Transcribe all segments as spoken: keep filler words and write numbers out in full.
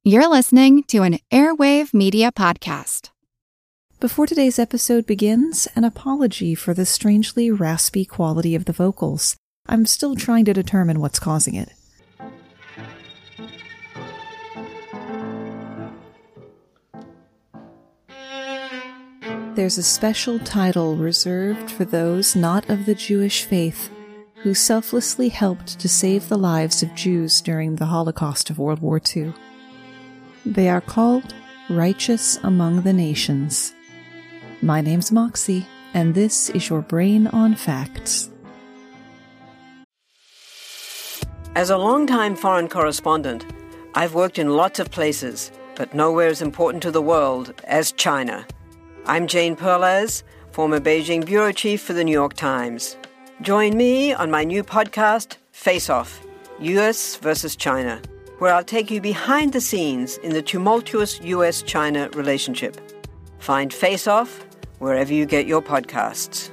You're listening to an Airwave Media Podcast. Before today's episode begins, an apology for the strangely raspy quality of the vocals. I'm still trying to determine what's causing it. There's a special title reserved for those not of the Jewish faith who selflessly helped to save the lives of Jews during the Holocaust of World War Two. They are called Righteous Among the Nations. My name's Moxie, and this is your Brain on Facts. As a longtime foreign correspondent, I've worked in lots of places, but nowhere as important to the world as China. I'm Jane Perlez, former Beijing bureau chief for the New York Times. Join me on my new podcast, Face Off, U S versus China, where I'll take you behind the scenes in the tumultuous U S China relationship. Find Face Off wherever you get your podcasts.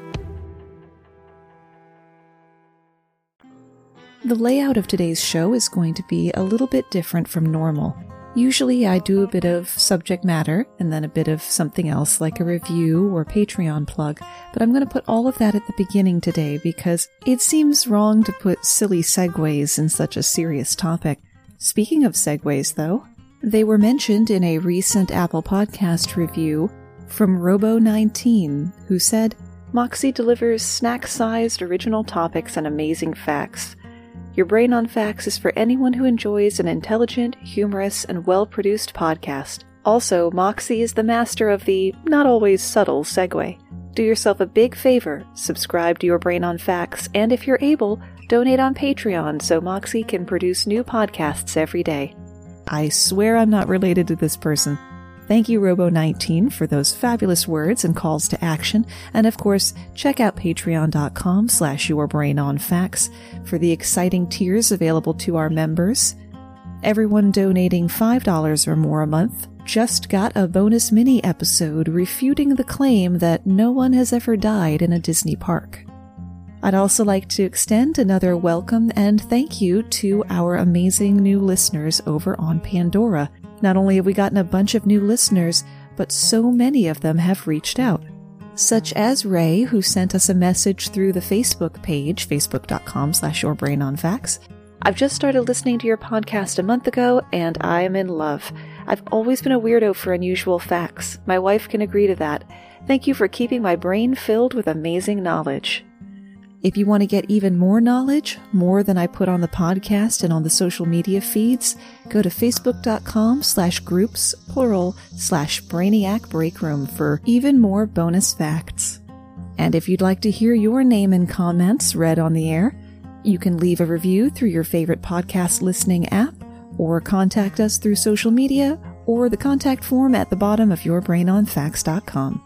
The layout of today's show is going to be a little bit different from normal. Usually I do a bit of subject matter and then a bit of something else like a review or Patreon plug, but I'm going to put all of that at the beginning today because it seems wrong to put silly segues in such a serious topic. Speaking of segues, though, they were mentioned in a recent Apple Podcast review from Robo nineteen, who said, Moxie delivers snack-sized original topics and amazing facts. Your Brain on Facts is for anyone who enjoys an intelligent, humorous, and well-produced podcast. Also, Moxie is the master of the not-always-subtle segue. Do yourself a big favor, subscribe to Your Brain on Facts, and if you're able, donate on Patreon so Moxie can produce new podcasts every day. I swear I'm not related to this person. Thank you, Robo nineteen, for those fabulous words and calls to action. And of course, check out patreon.com slash yourbrainonfacts for the exciting tiers available to our members. Everyone donating five dollars or more a month just got a bonus mini episode refuting the claim that no one has ever died in a Disney park. I'd also like to extend another welcome and thank you to our amazing new listeners over on Pandora. Not only have we gotten a bunch of new listeners, but so many of them have reached out. Such as Ray, who sent us a message through the Facebook page, facebook.com slash yourbrainonfacts. I've just started listening to your podcast a month ago, and I am in love. I've always been a weirdo for unusual facts. My wife can agree to that. Thank you for keeping my brain filled with amazing knowledge. If you want to get even more knowledge, more than I put on the podcast and on the social media feeds, go to facebook.com slash groups, plural, slash Brainiac Breakroom for even more bonus facts. And if you'd like to hear your name and comments read on the air, you can leave a review through your favorite podcast listening app, or contact us through social media, or the contact form at the bottom of your brain on facts dot com.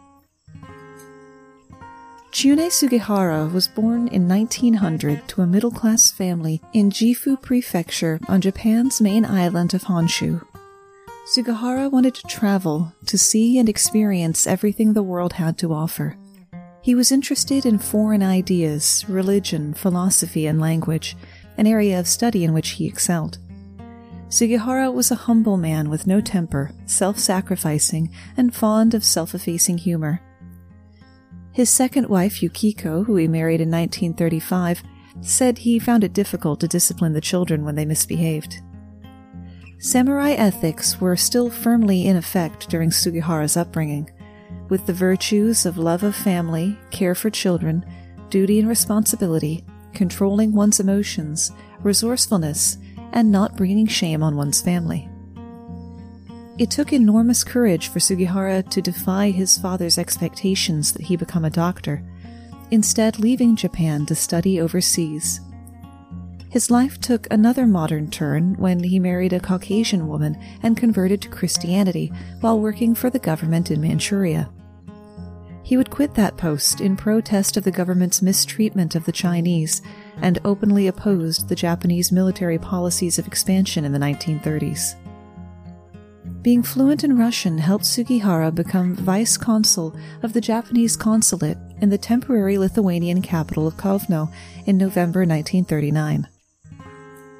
Chune Sugihara was born in nineteen hundred to a middle-class family in Gifu Prefecture on Japan's main island of Honshu. Sugihara wanted to travel to see and experience everything the world had to offer. He was interested in foreign ideas, religion, philosophy, and language, an area of study in which he excelled. Sugihara was a humble man with no temper, self-sacrificing, and fond of self-effacing humor. His second wife, Yukiko, who he married in nineteen thirty-five, said he found it difficult to discipline the children when they misbehaved. Samurai ethics were still firmly in effect during Sugihara's upbringing, with the virtues of love of family, care for children, duty and responsibility, controlling one's emotions, resourcefulness, and not bringing shame on one's family. It took enormous courage for Sugihara to defy his father's expectations that he become a doctor, instead leaving Japan to study overseas. His life took another modern turn when he married a Caucasian woman and converted to Christianity while working for the government in Manchuria. He would quit that post in protest of the government's mistreatment of the Chinese and openly opposed the Japanese military policies of expansion in the nineteen thirties. Being fluent in Russian helped Sugihara become vice consul of the Japanese consulate in the temporary Lithuanian capital of Kovno in November nineteen thirty-nine.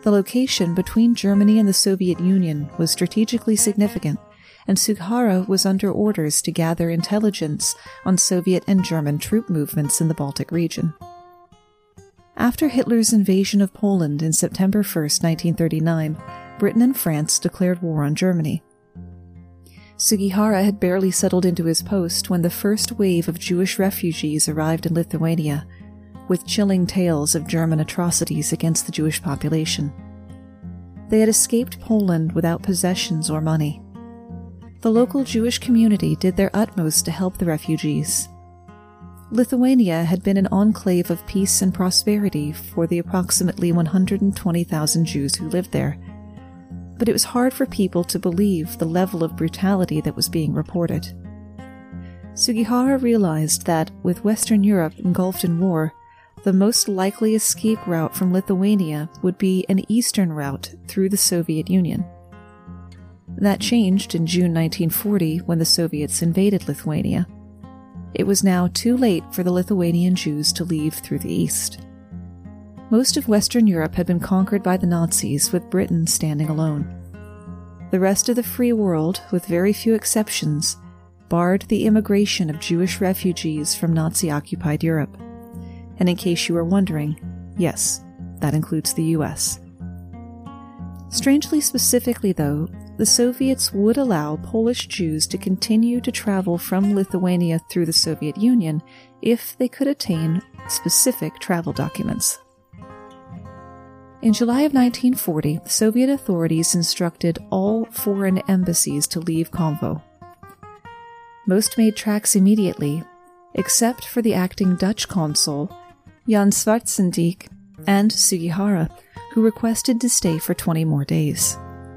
The location between Germany and the Soviet Union was strategically significant, and Sugihara was under orders to gather intelligence on Soviet and German troop movements in the Baltic region. After Hitler's invasion of Poland in September first, nineteen thirty-nine, Britain and France declared war on Germany. Sugihara had barely settled into his post when the first wave of Jewish refugees arrived in Lithuania, with chilling tales of German atrocities against the Jewish population. They had escaped Poland without possessions or money. The local Jewish community did their utmost to help the refugees. Lithuania had been an enclave of peace and prosperity for the approximately one hundred twenty thousand Jews who lived there, but it was hard for people to believe the level of brutality that was being reported. Sugihara realized that, with Western Europe engulfed in war, the most likely escape route from Lithuania would be an eastern route through the Soviet Union. That changed in June nineteen forty when the Soviets invaded Lithuania. It was now too late for the Lithuanian Jews to leave through the east. Most of Western Europe had been conquered by the Nazis, with Britain standing alone. The rest of the free world, with very few exceptions, barred the immigration of Jewish refugees from Nazi-occupied Europe. And in case you were wondering, yes, that includes the U S. Strangely specifically, though, the Soviets would allow Polish Jews to continue to travel from Lithuania through the Soviet Union if they could attain specific travel documents. In July of nineteen forty, the Soviet authorities instructed all foreign embassies to leave Convo. Most made tracks immediately, except for the acting Dutch consul, Jan Schwarzendyk, and Sugihara, who requested to stay for twenty more days.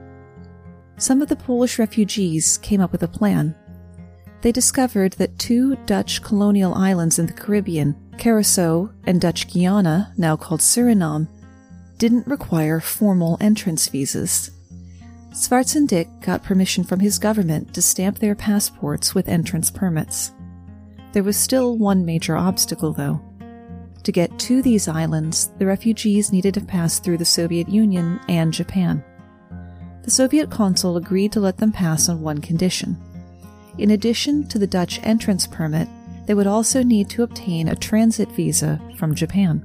Some of the Polish refugees came up with a plan. They discovered that two Dutch colonial islands in the Caribbean, Curaçao and Dutch Guiana, now called Suriname, didn't require formal entrance visas. Schwarzendyk got permission from his government to stamp their passports with entrance permits. There was still one major obstacle, though. To get to these islands, the refugees needed to pass through the Soviet Union and Japan. The Soviet consul agreed to let them pass on one condition. In addition to the Dutch entrance permit, they would also need to obtain a transit visa from Japan.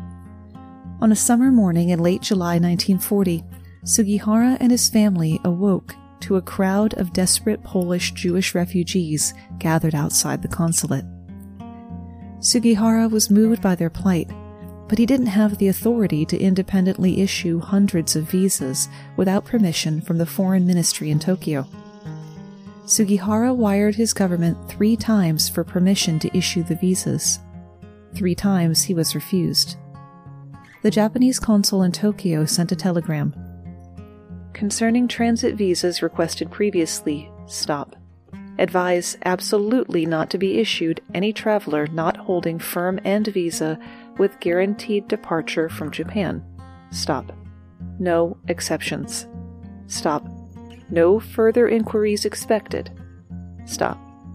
On a summer morning in late July nineteen forty, Sugihara and his family awoke to a crowd of desperate Polish Jewish refugees gathered outside the consulate. Sugihara was moved by their plight, but he didn't have the authority to independently issue hundreds of visas without permission from the Foreign Ministry in Tokyo. Sugihara wired his government three times for permission to issue the visas. Three times he was refused. The Japanese consul in Tokyo sent a telegram. Concerning transit visas requested previously, stop. Advise absolutely not to be issued any traveler not holding firm end visa with guaranteed departure from Japan. Stop. No exceptions. Stop. No further inquiries expected. Stop.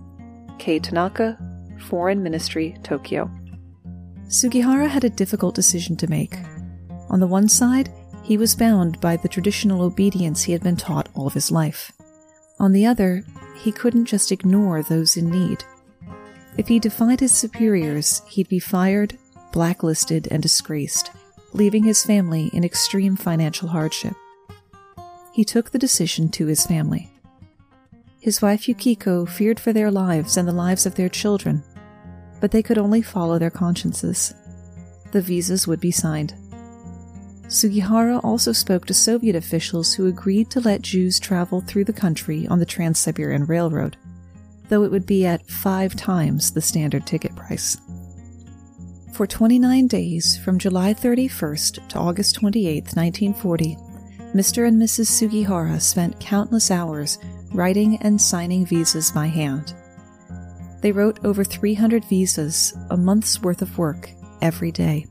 K. Tanaka, Foreign Ministry, Tokyo. Sugihara had a difficult decision to make. On the one side, he was bound by the traditional obedience he had been taught all of his life. On the other, he couldn't just ignore those in need. If he defied his superiors, he'd be fired, blacklisted, and disgraced, leaving his family in extreme financial hardship. He took the decision to his family. His wife Yukiko feared for their lives and the lives of their children, but they could only follow their consciences. The visas would be signed. Sugihara also spoke to Soviet officials who agreed to let Jews travel through the country on the Trans-Siberian Railroad, though it would be at five times the standard ticket price. For twenty-nine days, from July thirty-first to August twenty-eighth, nineteen forty, Mister and Missus Sugihara spent countless hours writing and signing visas by hand. They wrote over three hundred visas, a month's worth of work, every day.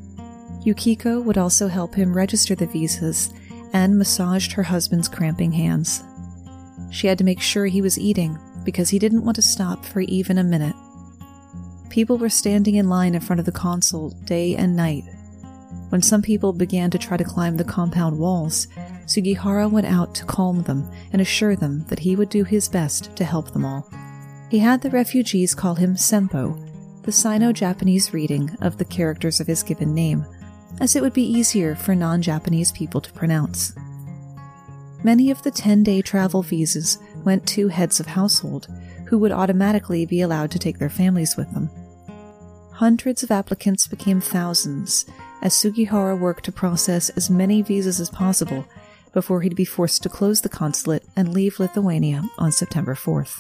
Yukiko would also help him register the visas and massaged her husband's cramping hands. She had to make sure he was eating because he didn't want to stop for even a minute. People were standing in line in front of the consul day and night. When some people began to try to climb the compound walls, Sugihara went out to calm them and assure them that he would do his best to help them all. He had the refugees call him Senpo, the Sino-Japanese reading of the characters of his given name, as it would be easier for non-Japanese people to pronounce. Many of the ten-day travel visas went to heads of household, who would automatically be allowed to take their families with them. Hundreds of applicants became thousands, as Sugihara worked to process as many visas as possible before he'd be forced to close the consulate and leave Lithuania on September fourth.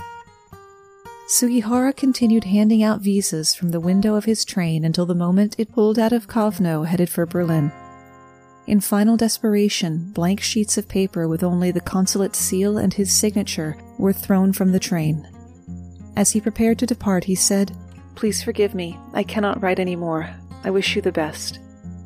Sugihara continued handing out visas from the window of his train until the moment it pulled out of Kovno headed for Berlin. In final desperation, blank sheets of paper with only the consulate's seal and his signature were thrown from the train. As he prepared to depart, he said, "Please forgive me. I cannot write any more. I wish you the best."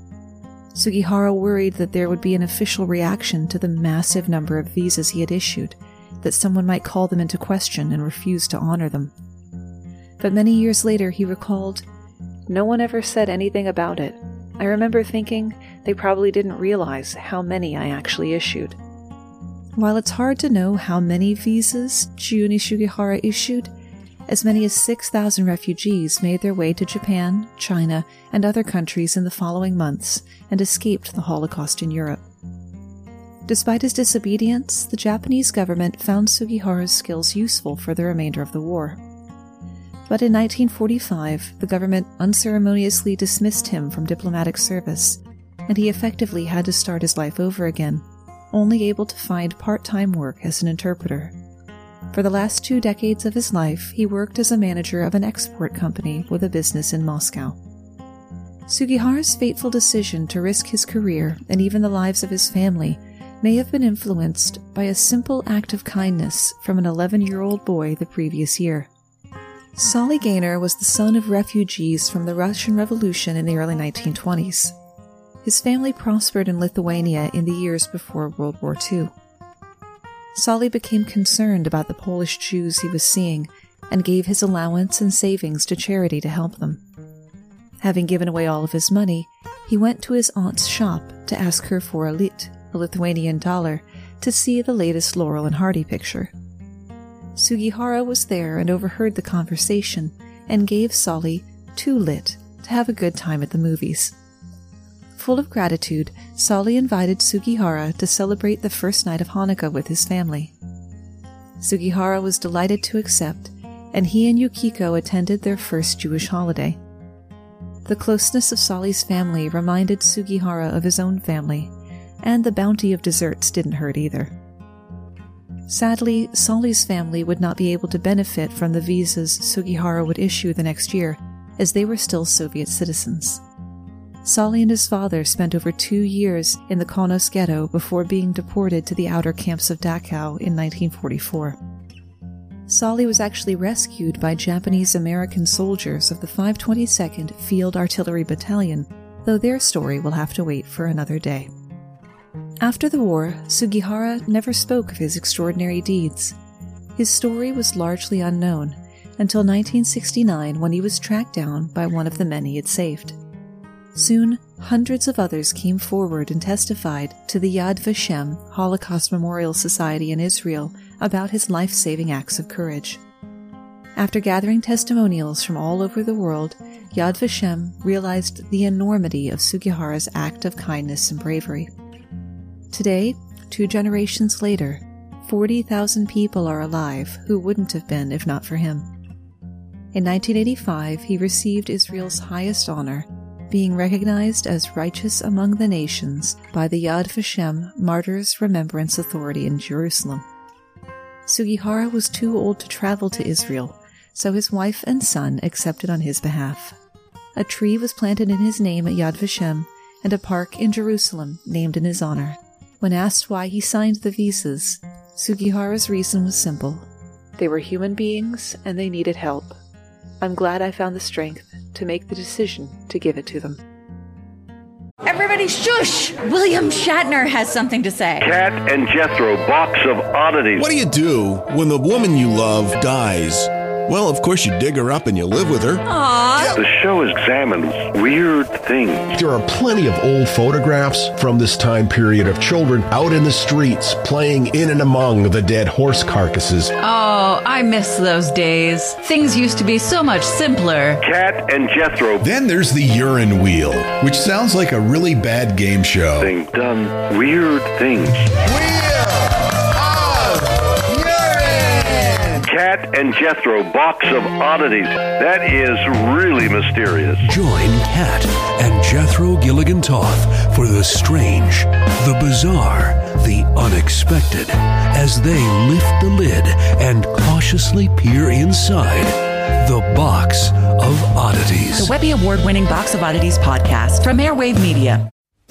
Sugihara worried that there would be an official reaction to the massive number of visas he had issued, that someone might call them into question and refuse to honor them. But many years later he recalled, "No one ever said anything about it. I remember thinking they probably didn't realize how many I actually issued." While it's hard to know how many visas Chiune Sugihara issued, as many as six thousand refugees made their way to Japan, China, and other countries in the following months and escaped the Holocaust in Europe. Despite his disobedience, the Japanese government found Sugihara's skills useful for the remainder of the war. But in nineteen forty-five, the government unceremoniously dismissed him from diplomatic service, and he effectively had to start his life over again, only able to find part-time work as an interpreter. For the last two decades of his life, he worked as a manager of an export company with a business in Moscow. Sugihara's fateful decision to risk his career and even the lives of his family may have been influenced by a simple act of kindness from an eleven-year-old boy the previous year. Solly Gaynor was the son of refugees from the Russian Revolution in the early nineteen twenties. His family prospered in Lithuania in the years before World War Two. Solly became concerned about the Polish Jews he was seeing and gave his allowance and savings to charity to help them. Having given away all of his money, he went to his aunt's shop to ask her for a lit, a Lithuanian dollar, to see the latest Laurel and Hardy picture. Sugihara was there and overheard the conversation and gave Solly two lit to have a good time at the movies. Full of gratitude, Solly invited Sugihara to celebrate the first night of Hanukkah with his family. Sugihara was delighted to accept, and he and Yukiko attended their first Jewish holiday. The closeness of Solly's family reminded Sugihara of his own family, and the bounty of desserts didn't hurt either. Sadly, Solly's family would not be able to benefit from the visas Sugihara would issue the next year, as they were still Soviet citizens. Solly and his father spent over two years in the Kaunas ghetto before being deported to the outer camps of Dachau in nineteen forty-four. Solly was actually rescued by Japanese-American soldiers of the five twenty-second Field Artillery Battalion, though their story will have to wait for another day. After the war, Sugihara never spoke of his extraordinary deeds. His story was largely unknown until nineteen sixty-nine, when he was tracked down by one of the men he had saved. Soon, hundreds of others came forward and testified to the Yad Vashem Holocaust Memorial Society in Israel about his life-saving acts of courage. After gathering testimonials from all over the world, Yad Vashem realized the enormity of Sugihara's act of kindness and bravery. Today, two generations later, forty thousand people are alive who wouldn't have been if not for him. In nineteen eighty-five, he received Israel's highest honor, being recognized as righteous among the nations by the Yad Vashem Martyrs Remembrance Authority in Jerusalem. Sugihara was too old to travel to Israel, so his wife and son accepted on his behalf. A tree was planted in his name at Yad Vashem, and a park in Jerusalem named in his honor. When asked why he signed the visas, Sugihara's reason was simple. They were human beings, and they needed help. I'm glad I found the strength to make the decision to give it to them. Everybody shush! William Shatner has something to say. Cat and Jethro, box of oddities. What do you do when the woman you love dies? Well, of course, you dig her up and you live with her. Aww. The show examines weird things. There are plenty of old photographs from this time period of children out in the streets playing in and among the dead horse carcasses. Oh, I miss those days. Things used to be so much simpler. Cat and Jethro. Then there's the urine wheel, which sounds like a really bad game show. They've done weird things. Cat and Jethro, Box of Oddities. That is really mysterious. Join Cat and Jethro Gilligan Toth for the strange, the bizarre, the unexpected, as they lift the lid and cautiously peer inside the Box of Oddities. The Webby Award-winning Box of Oddities podcast from Airwave Media.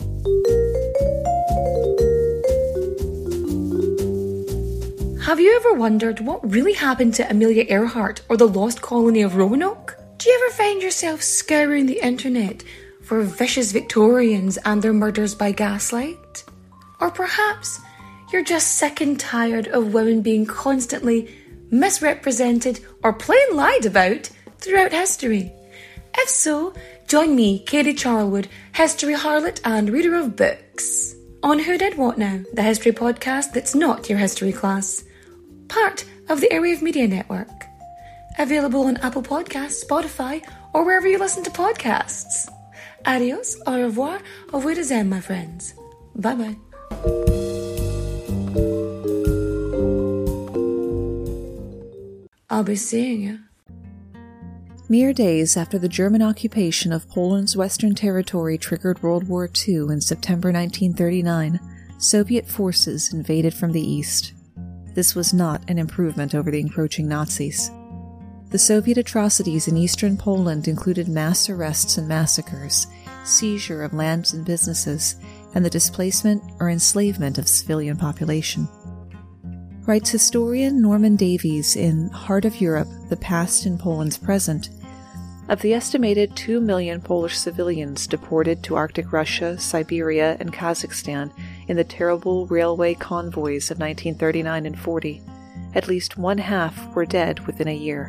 Have you ever wondered what really happened to Amelia Earhart or the lost colony of Roanoke? Do you ever find yourself scouring the internet for vicious Victorians and their murders by gaslight? Or perhaps you're just sick and tired of women being constantly misrepresented or plain lied about throughout history? If so, join me, Katie Charlwood, history harlot and reader of books, on Who Did What Now, the history podcast that's not your history class. Part of the Airwave Media Network. Available on Apple Podcasts, Spotify, or wherever you listen to podcasts. Adios, au revoir, au revoir, my friends. Bye-bye. I'll be seeing you. Mere days after the German occupation of Poland's Western Territory triggered World War Two in September nineteen thirty-nine, Soviet forces invaded from the east. This was not an improvement over the encroaching Nazis. The Soviet atrocities in eastern Poland included mass arrests and massacres, seizure of lands and businesses, and the displacement or enslavement of civilian population. Writes historian Norman Davies in Heart of Europe, The Past in Poland's Present, of the estimated two million Polish civilians deported to Arctic Russia, Siberia, and Kazakhstan in the terrible railway convoys of nineteen thirty-nine and forty, at least one half were dead within a year.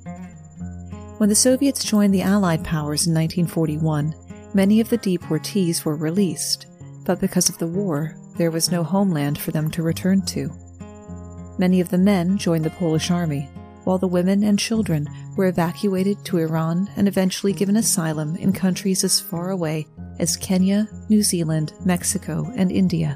When the Soviets joined the Allied powers in nineteen forty-one, many of the deportees were released, but because of the war, there was no homeland for them to return to. Many of the men joined the Polish army, while the women and children were evacuated to Iran and eventually given asylum in countries as far away as Kenya, New Zealand, Mexico, and India.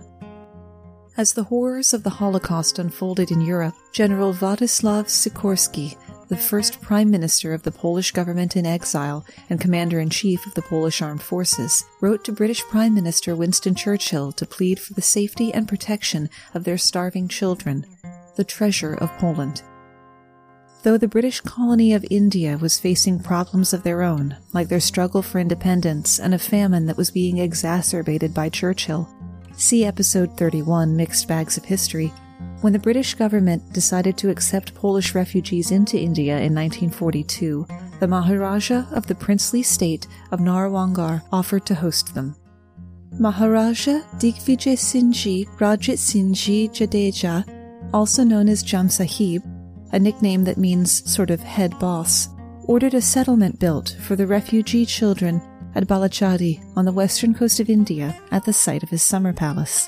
As the horrors of the Holocaust unfolded in Europe, General Władysław Sikorski, the first Prime Minister of the Polish government in exile and Commander-in-Chief of the Polish Armed Forces, wrote to British Prime Minister Winston Churchill to plead for the safety and protection of their starving children, the treasure of Poland. Though the British colony of India was facing problems of their own, like their struggle for independence and a famine that was being exacerbated by Churchill, see episode thirty-one, Mixed Bags of History, when the British government decided to accept Polish refugees into India in nineteen forty-two, the Maharaja of the princely state of Narwangar offered to host them. Maharaja Digvijay Singhji Rajat Singhji Jadeja, also known as Jam Sahib, a nickname that means sort of head boss, ordered a settlement built for the refugee children at Balachadi on the western coast of India at the site of his summer palace.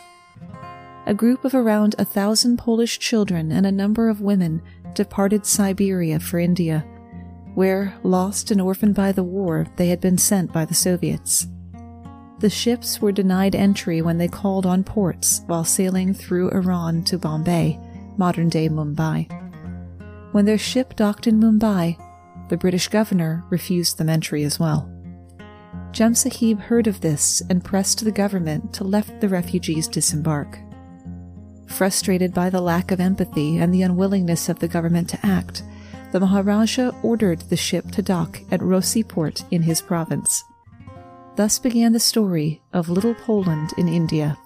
A group of around a thousand Polish children and a number of women departed Siberia for India, where, lost and orphaned by the war, they had been sent by the Soviets. The ships were denied entry when they called on ports while sailing through Iran to Bombay, modern-day Mumbai. When their ship docked in Mumbai, the British governor refused them entry as well. Jam Sahib heard of this and pressed the government to let the refugees disembark. Frustrated by the lack of empathy and the unwillingness of the government to act, the Maharaja ordered the ship to dock at Rossy Port in his province. Thus began the story of Little Poland in India.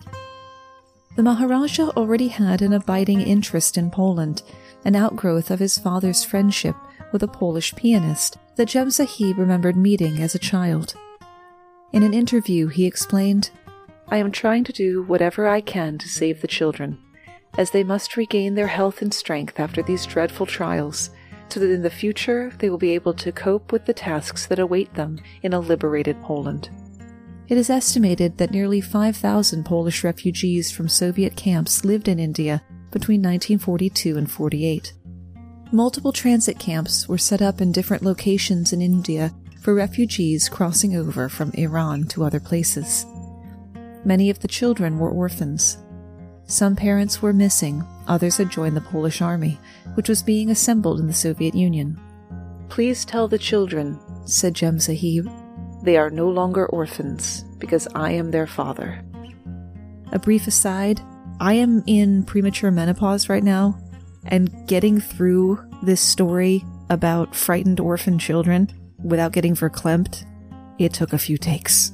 The Maharaja already had an abiding interest in Poland, an outgrowth of his father's friendship with a Polish pianist that Jam Sahib remembered meeting as a child. In an interview, he explained, "I am trying to do whatever I can to save the children, as they must regain their health and strength after these dreadful trials, so that in the future they will be able to cope with the tasks that await them in a liberated Poland. It is estimated that nearly five thousand Polish refugees from Soviet camps lived in India between nineteen forty-two and forty-eight. Multiple transit camps were set up in different locations in India for refugees crossing over from Iran to other places. Many of the children were orphans. Some parents were missing, others had joined the Polish army, which was being assembled in the Soviet Union. "Please tell the children," said Jem Sahib, "they are no longer orphans, because I am their father." A brief aside, I am in premature menopause right now, and getting through this story about frightened orphan children without getting verklempt, it took a few takes.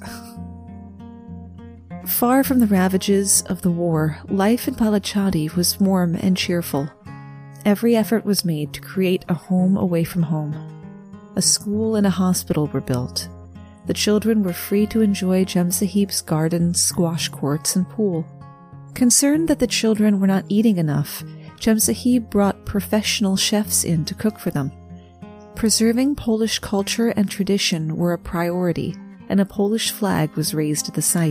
Far from the ravages of the war, life in Palachadi was warm and cheerful. Every effort was made to create a home away from home. A school and a hospital were built. The children were free to enjoy Jem Sahib's gardens, squash courts, and pool. Concerned that the children were not eating enough, Jem Sahib brought professional chefs in to cook for them. Preserving Polish culture and tradition were a priority, and a Polish flag was raised at the site.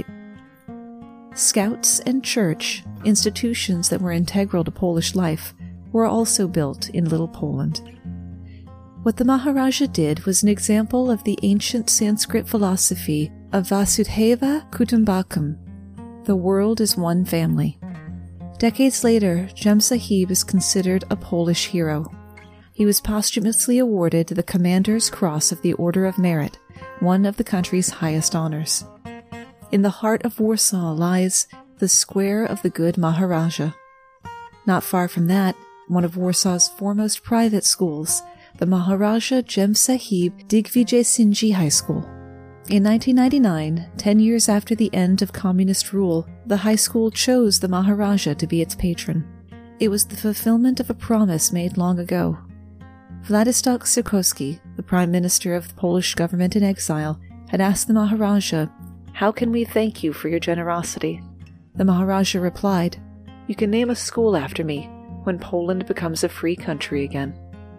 Scouts and church, institutions that were integral to Polish life, were also built in Little Poland. What the Maharaja did was an example of the ancient Sanskrit philosophy of Vasudhaiva Kutumbakam, the world is one family. Decades later, Jem Sahib is considered a Polish hero. He was posthumously awarded the Commander's Cross of the Order of Merit, one of the country's highest honors. In the heart of Warsaw lies the Square of the Good Maharaja. Not far from that, one of Warsaw's foremost private schools, the Maharaja Jem Sahib Digvijay Singh High School. In nineteen ninety-nine, ten years after the end of communist rule, the high school chose the Maharaja to be its patron. It was the fulfillment of a promise made long ago. Władysław Sikorski, the prime minister of the Polish government in exile, had asked the Maharaja, "How can we thank you for your generosity?" The Maharaja replied, "You can name a school after me when Poland becomes a free country again."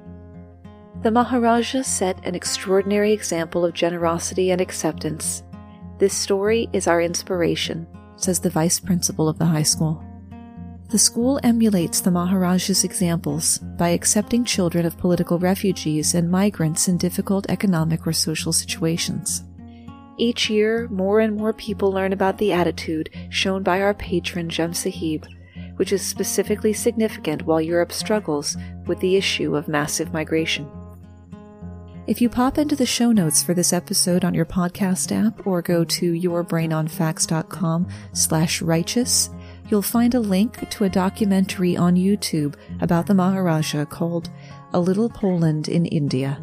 The Maharaja set an extraordinary example of generosity and acceptance. "This story is our inspiration," says the vice principal of the high school. The school emulates the Maharaja's examples by accepting children of political refugees and migrants in difficult economic or social situations. Each year, more and more people learn about the attitude shown by our patron Jem Sahib, which is specifically significant while Europe struggles with the issue of massive migration. If you pop into the show notes for this episode on your podcast app or go to yourbrainonfacts.com slash righteous, you'll find a link to a documentary on YouTube about the Maharaja called A Little Poland in India.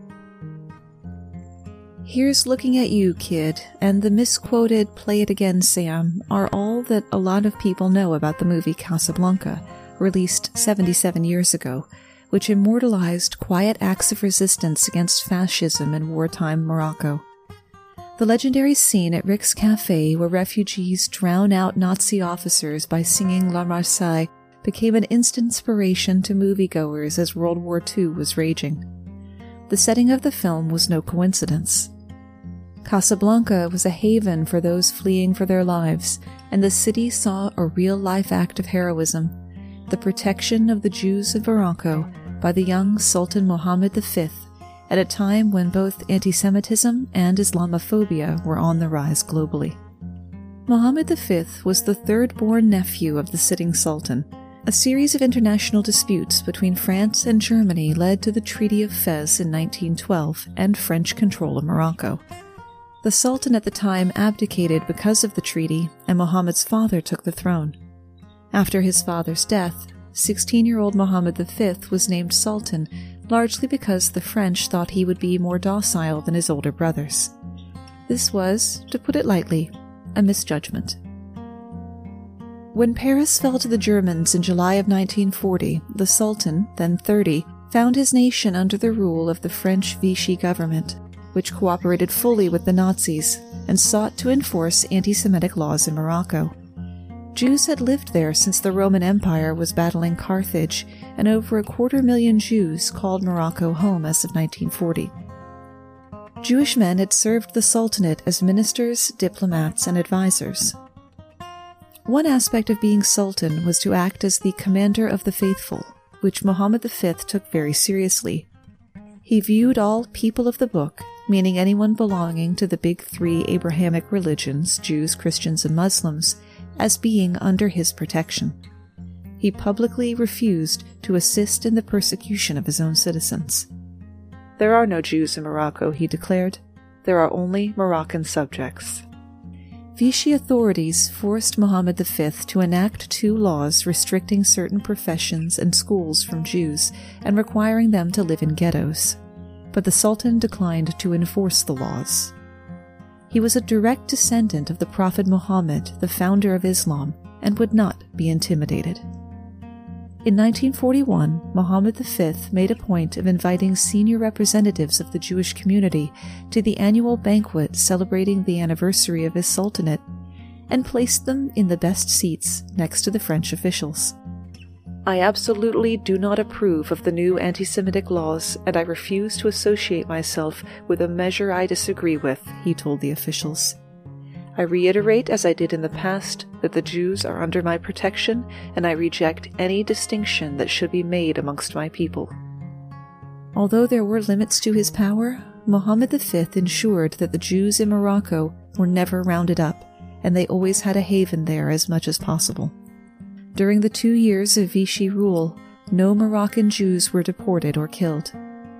Here's looking at you, kid, and the misquoted "Play It Again, Sam" are all that a lot of people know about the movie Casablanca, released seventy-seven years ago, which immortalized quiet acts of resistance against fascism in wartime Morocco. The legendary scene at Rick's Cafe, where refugees drown out Nazi officers by singing La Marseillaise, became an instant inspiration to moviegoers as World War Two was raging. The setting of the film was no coincidence. Casablanca was a haven for those fleeing for their lives, and the city saw a real-life act of heroism, the protection of the Jews of Morocco by the young Sultan Mohammed the Fifth, at a time when both anti-Semitism and Islamophobia were on the rise globally. Mohammed the Fifth was the third-born nephew of the sitting Sultan. A series of international disputes between France and Germany led to the Treaty of Fez in nineteen twelve and French control of Morocco. The Sultan at the time abdicated because of the treaty, and Mohammed's father took the throne. After his father's death, sixteen-year-old Mohammed the Fifth was named Sultan, largely because the French thought he would be more docile than his older brothers. This was, to put it lightly, a misjudgment. When Paris fell to the Germans in July of nineteen forty, the Sultan, then thirty, found his nation under the rule of the French Vichy government, which cooperated fully with the Nazis and sought to enforce anti-Semitic laws in Morocco. Jews had lived there since the Roman Empire was battling Carthage, and over a quarter million Jews called Morocco home as of nineteen forty. Jewish men had served the Sultanate as ministers, diplomats, and advisors. One aspect of being Sultan was to act as the commander of the faithful, which Muhammad the Fifth took very seriously. He viewed all people of the book, meaning anyone belonging to the big three Abrahamic religions, Jews, Christians, and Muslims, as being under his protection. He publicly refused to assist in the persecution of his own citizens. "There are no Jews in Morocco," he declared. "There are only Moroccan subjects." Vichy authorities forced Muhammad the Fifth to enact two laws restricting certain professions and schools from Jews and requiring them to live in ghettos. But the Sultan declined to enforce the laws. He was a direct descendant of the Prophet Muhammad, the founder of Islam, and would not be intimidated. In nineteen forty-one, Muhammad the Fifth made a point of inviting senior representatives of the Jewish community to the annual banquet celebrating the anniversary of his sultanate, and placed them in the best seats next to the French officials. "I absolutely do not approve of the new anti-Semitic laws, and I refuse to associate myself with a measure I disagree with," he told the officials. "I reiterate, as I did in the past, that the Jews are under my protection, and I reject any distinction that should be made amongst my people." Although there were limits to his power, Muhammad the Fifth ensured that the Jews in Morocco were never rounded up, and they always had a haven there as much as possible. During the two years of Vichy rule, no Moroccan Jews were deported or killed.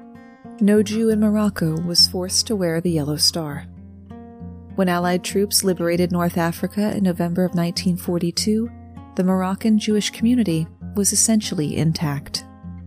No Jew in Morocco was forced to wear the yellow star. When Allied troops liberated North Africa in November of nineteen forty-two, the Moroccan Jewish community was essentially intact.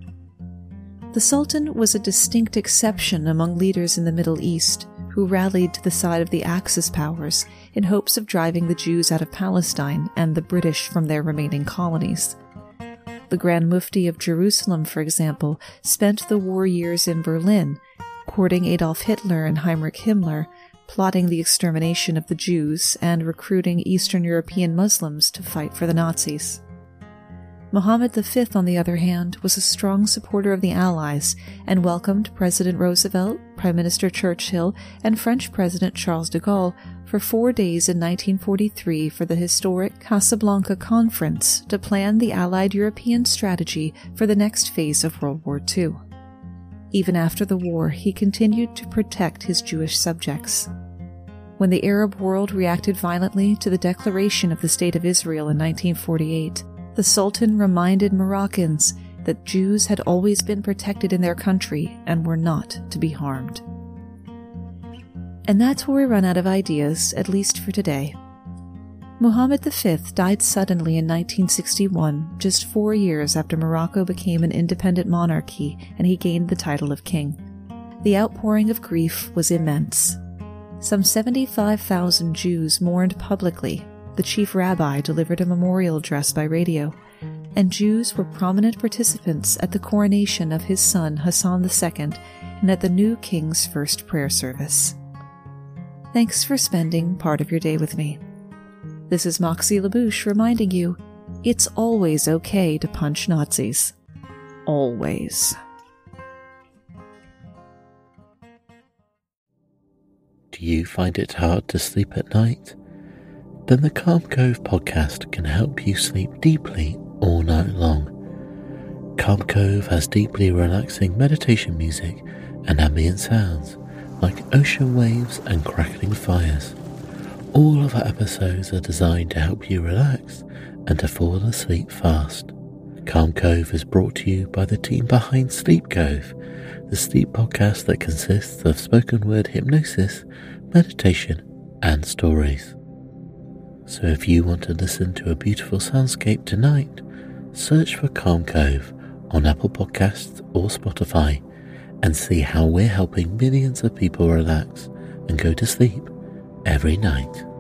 The Sultan was a distinct exception among leaders in the Middle East who rallied to the side of the Axis powers in hopes of driving the Jews out of Palestine and the British from their remaining colonies. The Grand Mufti of Jerusalem, for example, spent the war years in Berlin, courting Adolf Hitler and Heinrich Himmler, plotting the extermination of the Jews, and recruiting Eastern European Muslims to fight for the Nazis. Muhammad the Fifth, on the other hand, was a strong supporter of the Allies and welcomed President Roosevelt, Prime Minister Churchill, and French President Charles de Gaulle for four days in nineteen forty-three for the historic Casablanca Conference to plan the Allied European strategy for the next phase of World War Two. Even after the war, he continued to protect his Jewish subjects. When the Arab world reacted violently to the declaration of the State of Israel in nineteen forty-eight, the Sultan reminded Moroccans that Jews had always been protected in their country and were not to be harmed. And that's where we run out of ideas, at least for today. Muhammad the Fifth died suddenly in nineteen sixty-one, just four years after Morocco became an independent monarchy and he gained the title of king. The outpouring of grief was immense. Some seventy-five thousand Jews mourned publicly. The chief rabbi delivered a memorial address by radio, and Jews were prominent participants at the coronation of his son Hassan the Second and at the new king's first prayer service. Thanks for spending part of your day with me. This is Moxie LaBouche reminding you, it's always okay to punch Nazis. Always. Do you find it hard to sleep at night? Then the Calm Cove podcast can help you sleep deeply all night long. Calm Cove has deeply relaxing meditation music and ambient sounds like ocean waves and crackling fires. All of our episodes are designed to help you relax and to fall asleep fast. Calm Cove is brought to you by the team behind Sleep Cove, the sleep podcast that consists of spoken word hypnosis, meditation, and stories. So if you want to listen to a beautiful soundscape tonight, search for Calm Cove on Apple Podcasts or Spotify and see how we're helping millions of people relax and go to sleep every night.